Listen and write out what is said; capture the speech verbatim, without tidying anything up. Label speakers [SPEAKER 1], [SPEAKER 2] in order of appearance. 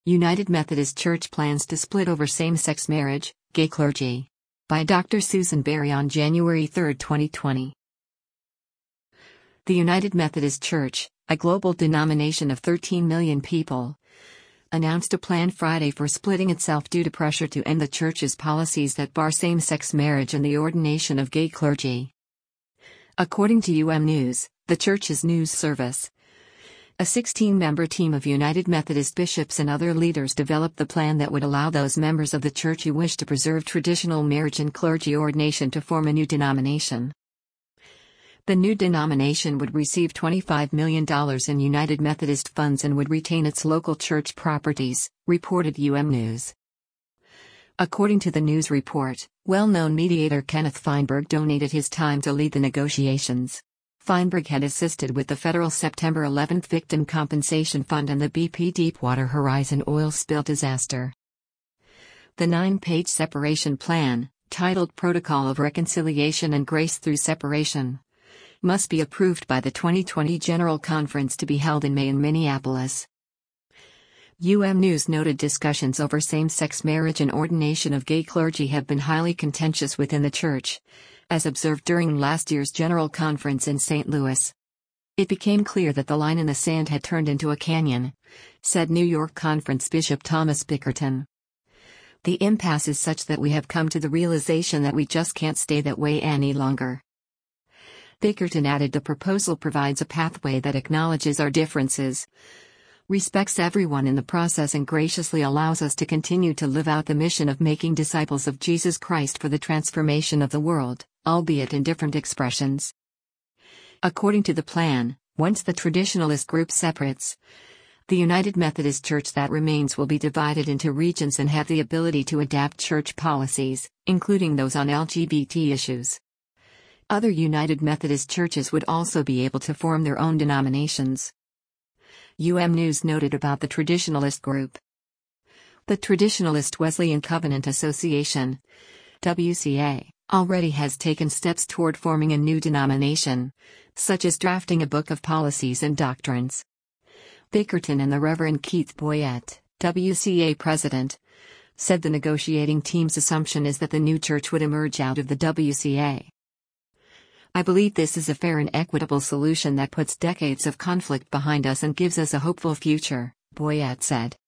[SPEAKER 1] United Methodist Church plans to split over same-sex marriage, gay clergy. By Doctor Susan Berry on January third, twenty twenty. The United Methodist Church, a global denomination of thirteen million people, announced a plan Friday for splitting itself due to pressure to end the church's policies that bar same-sex marriage and the ordination of gay clergy. According to U M News, the church's news service, a sixteen-member team of United Methodist bishops and other leaders developed the plan that would allow those members of the church who wish to preserve traditional marriage and clergy ordination to form a new denomination. The new denomination would receive twenty-five million dollars in United Methodist funds and would retain its local church properties, reported U M News. According to the news report, well-known mediator Kenneth Feinberg donated his time to lead the negotiations. Feinberg had assisted with the federal September eleventh Victim Compensation Fund and the B P Deepwater Horizon oil spill disaster. The nine-page separation plan, titled Protocol of Reconciliation and Grace Through Separation, must be approved by the twenty twenty General Conference to be held in May in Minneapolis. U M News noted discussions over same-sex marriage and ordination of gay clergy have been highly contentious within the church, as observed during last year's General Conference in Saint Louis. It became clear that the line in the sand had turned into a canyon, said New York Conference Bishop Thomas Bickerton. The impasse is such that we have come to the realization that we just can't stay that way any longer. Bickerton added the proposal provides a pathway that acknowledges our differences, respects everyone in the process and graciously allows us to continue to live out the mission of making disciples of Jesus Christ for the transformation of the world, albeit in different expressions. According to the plan, once the traditionalist group separates, the United Methodist Church that remains will be divided into regions and have the ability to adapt church policies, including those on L G B T issues. Other United Methodist churches would also be able to form their own denominations. U M News noted about the Traditionalist group. The Traditionalist Wesleyan Covenant Association, W C A, already has taken steps toward forming a new denomination, such as drafting a book of policies and doctrines. Bickerton and the Reverend Keith Boyett, W C A president, said the negotiating team's assumption is that the new church would emerge out of the W C A. I believe this is a fair and equitable solution that puts decades of conflict behind us and gives us a hopeful future, Boyett said.